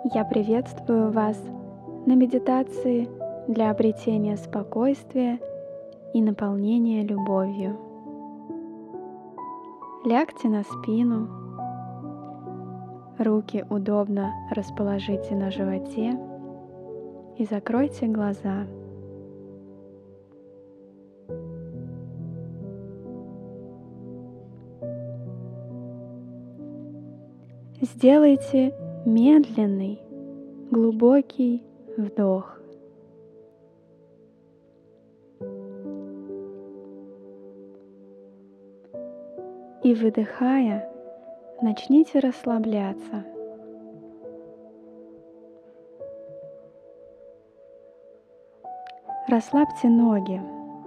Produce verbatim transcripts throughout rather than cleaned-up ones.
Я приветствую вас на медитации для обретения спокойствия и наполнения любовью. Лягте на спину, руки удобно расположите на животе и закройте глаза. Сделайте медленный, глубокий вдох. И выдыхая, начните расслабляться. Расслабьте ноги.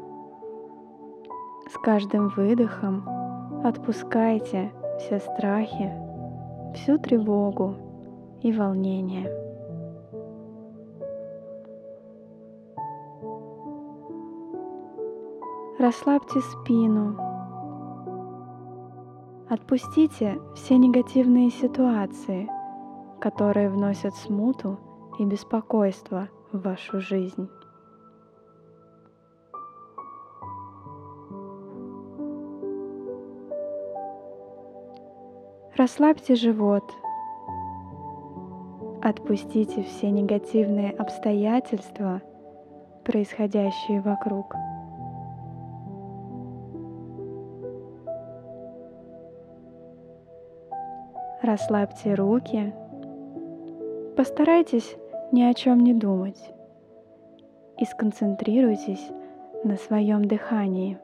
С каждым выдохом отпускайте все страхи, всю тревогу и волнение. Расслабьте спину. Отпустите все негативные ситуации, которые вносят смуту и беспокойство в вашу жизнь. Расслабьте живот. Отпустите все негативные обстоятельства, происходящие вокруг. Расслабьте руки. Постарайтесь ни о чем не думать и сконцентрируйтесь на своем дыхании.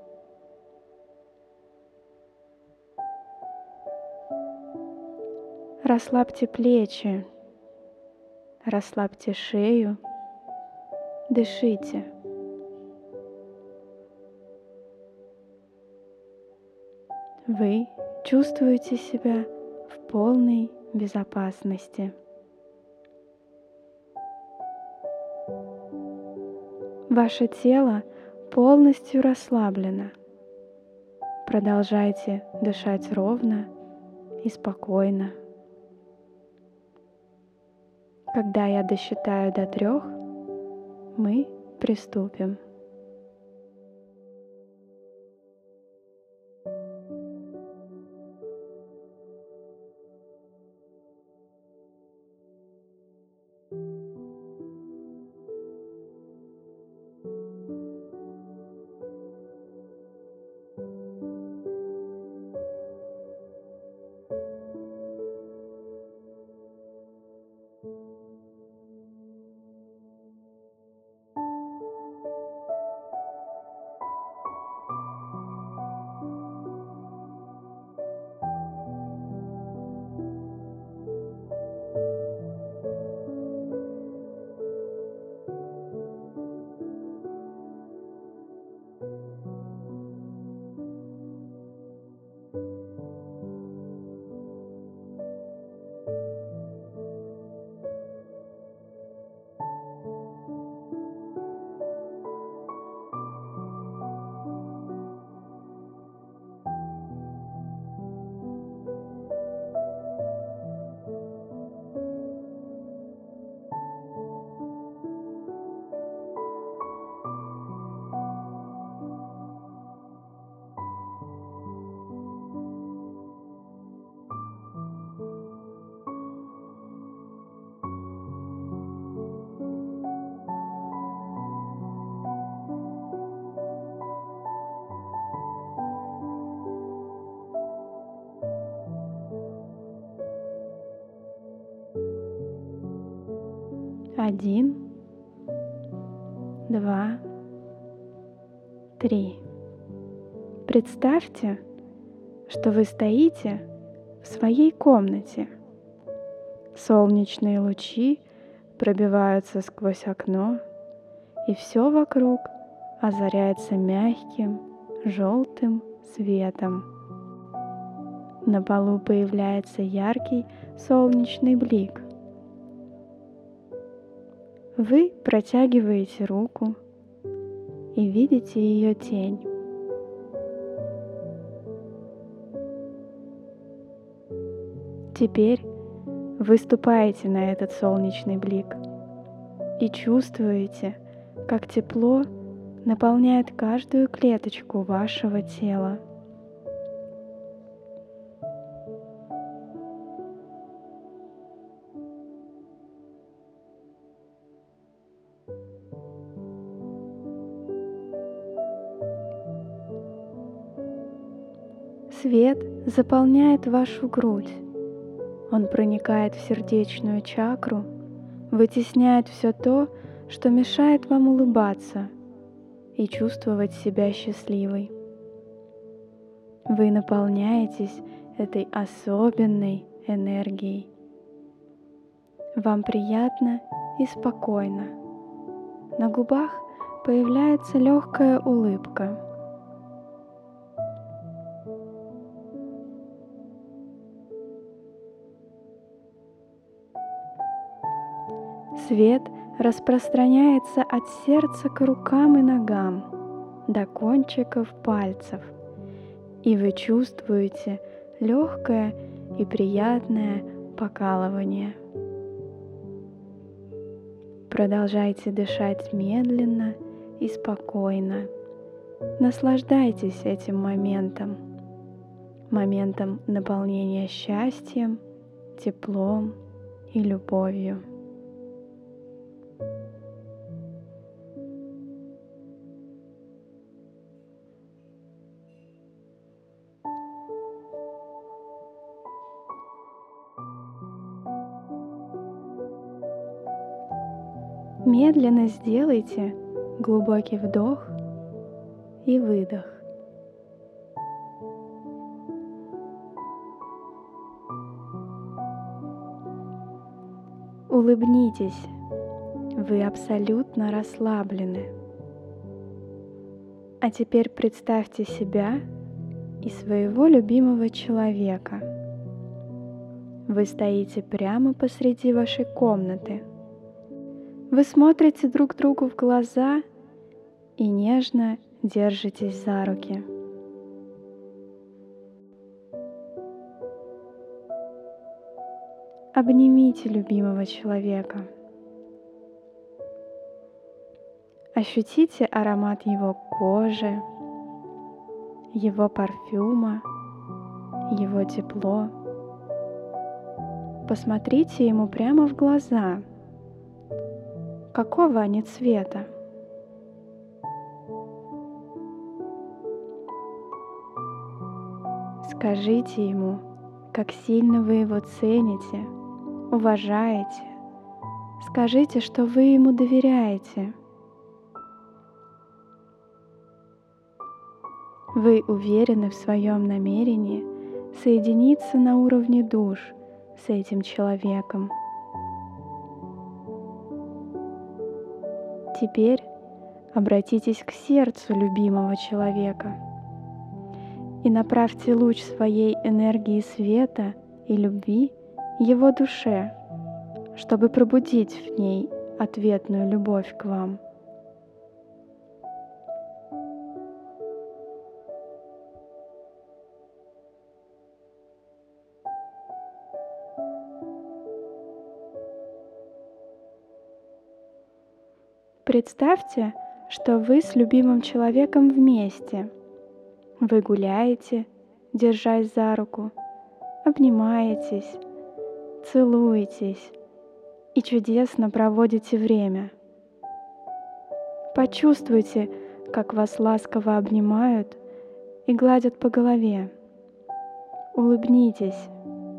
Расслабьте плечи, расслабьте шею, дышите. Вы чувствуете себя в полной безопасности. Ваше тело полностью расслаблено. Продолжайте дышать ровно и спокойно. Когда я досчитаю до трех, мы приступим. Один, два, три. Представьте, что вы стоите в своей комнате. Солнечные лучи пробиваются сквозь окно, и все вокруг озаряется мягким желтым светом. На полу появляется яркий солнечный блик. Вы протягиваете руку и видите ее тень. Теперь Вы ступаете на этот солнечный блик и чувствуете, как тепло наполняет каждую клеточку вашего тела. Свет заполняет вашу грудь. Он проникает в сердечную чакру, вытесняет все то, что мешает вам улыбаться и чувствовать себя счастливой. Вы наполняетесь этой особенной энергией. Вам приятно и спокойно. На губах появляется легкая улыбка. Свет распространяется от сердца к рукам и ногам до кончиков пальцев, и вы чувствуете легкое и приятное покалывание. Продолжайте дышать медленно и спокойно. Наслаждайтесь этим моментом, моментом наполнения счастьем, теплом и любовью. Медленно сделайте глубокий вдох и выдох. Улыбнитесь, вы абсолютно расслаблены. А теперь представьте себя и своего любимого человека. Вы стоите прямо посреди вашей комнаты. Вы смотрите друг другу в глаза и нежно держитесь за руки. Обнимите любимого человека. Ощутите аромат его кожи, его парфюма, его тепло. Посмотрите ему прямо в глаза. Какого они цвета? Скажите ему, как сильно вы его цените, уважаете. Скажите, что вы ему доверяете. Вы уверены в своем намерении соединиться на уровне душ с этим человеком. Теперь обратитесь к сердцу любимого человека и направьте луч своей энергии света и любви его душе, чтобы пробудить в ней ответную любовь к вам. Представьте, что вы с любимым человеком вместе. Вы гуляете, держась за руку, обнимаетесь, целуетесь и чудесно проводите время. Почувствуйте, как вас ласково обнимают и гладят по голове. Улыбнитесь.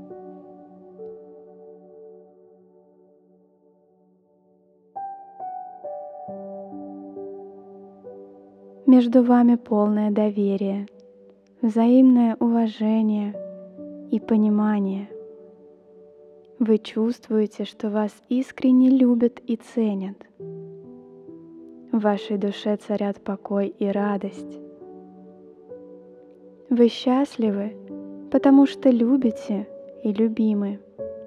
Между вами полное доверие, взаимное уважение и понимание. Вы чувствуете, что вас искренне любят и ценят. В вашей душе царят покой и радость. Вы счастливы, потому что любите и любимы.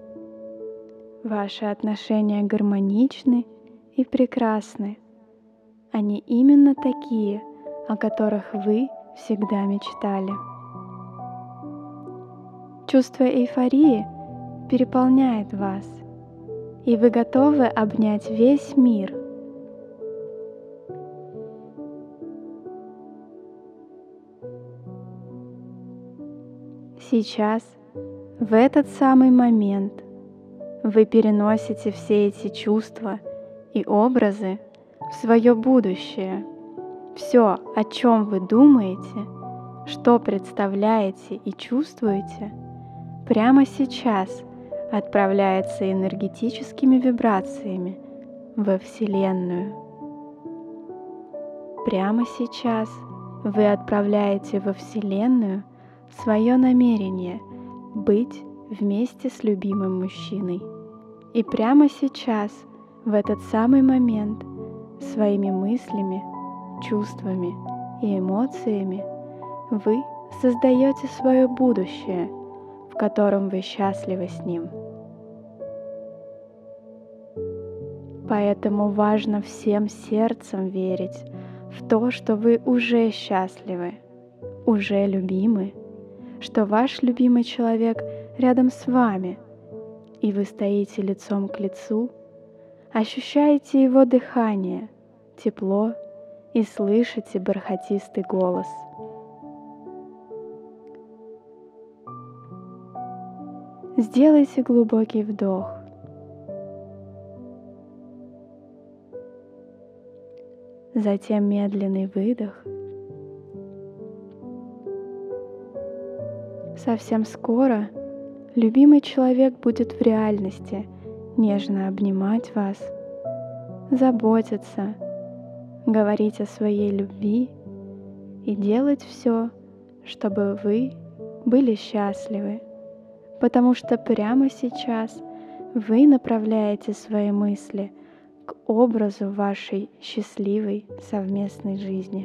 Ваши отношения гармоничны и прекрасны. Они именно такие, о которых вы всегда мечтали. Чувство эйфории переполняет вас, и вы готовы обнять весь мир. Сейчас, в этот самый момент, вы переносите все эти чувства и образы в свое будущее. Все, о чем вы думаете, что представляете и чувствуете, прямо сейчас отправляется энергетическими вибрациями во Вселенную. Прямо сейчас вы отправляете во Вселенную свое намерение быть вместе с любимым мужчиной. И прямо сейчас, в этот самый момент, своими мыслями, чувствами и эмоциями вы создаете свое будущее, в котором вы счастливы с ним. Поэтому важно всем сердцем верить в то, что вы уже счастливы, уже любимы, что ваш любимый человек рядом с вами, и вы стоите лицом к лицу, ощущаете его дыхание, тепло и слышите бархатистый голос. Сделайте глубокий вдох. Затем медленный выдох. Совсем скоро любимый человек будет в реальности нежно обнимать вас, заботиться, говорить о своей любви и делать все, чтобы вы были счастливы, потому что прямо сейчас вы направляете свои мысли к образу вашей счастливой совместной жизни.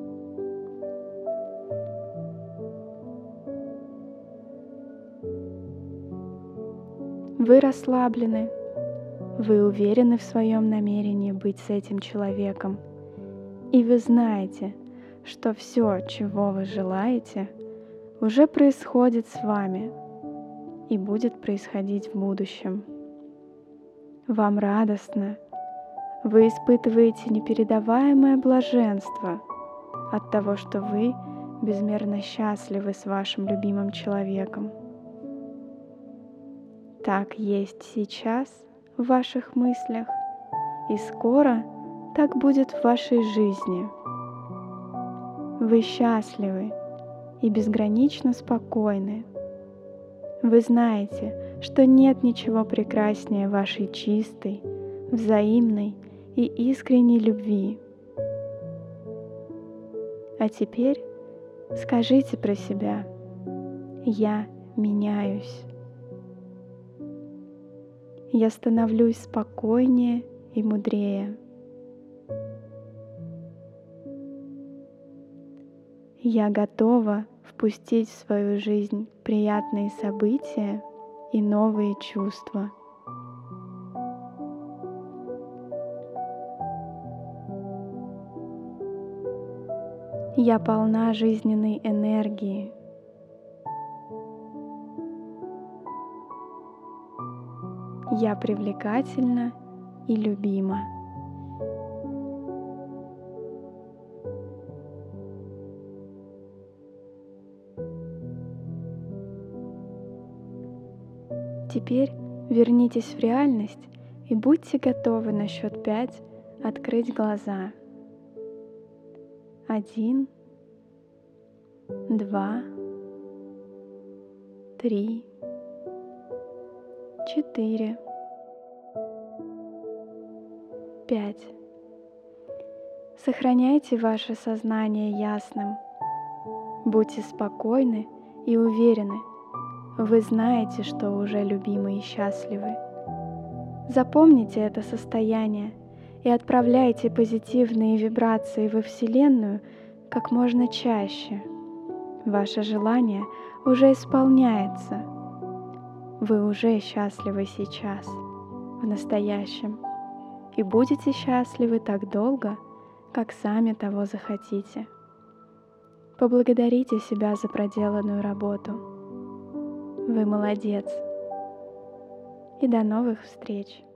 Вы расслаблены, вы уверены в своем намерении быть с этим человеком, и вы знаете, что все, чего вы желаете, уже происходит с вами и будет происходить в будущем. Вам радостно, вы испытываете непередаваемое блаженство от того, что вы безмерно счастливы с вашим любимым человеком. Так есть сейчас в ваших мыслях, и скоро так будет в вашей жизни. Вы счастливы и безгранично спокойны. Вы знаете, что нет ничего прекраснее вашей чистой, взаимной и искренней любви. А теперь скажите про себя: «Я меняюсь». Я становлюсь спокойнее и мудрее. Я готова впустить в свою жизнь приятные события и новые чувства. Я полна жизненной энергии. Я привлекательна и любима. Теперь вернитесь в реальность и будьте готовы на счет пять открыть глаза. Один, два, три, четыре, пять. Сохраняйте ваше сознание ясным. Будьте спокойны и уверены. Вы знаете, что уже любимы и счастливы. Запомните это состояние и отправляйте позитивные вибрации во Вселенную как можно чаще. Ваше желание уже исполняется. Вы уже счастливы сейчас, в настоящем, и будете счастливы так долго, как сами того захотите. Поблагодарите себя за проделанную работу. Вы молодец. и до новых встреч!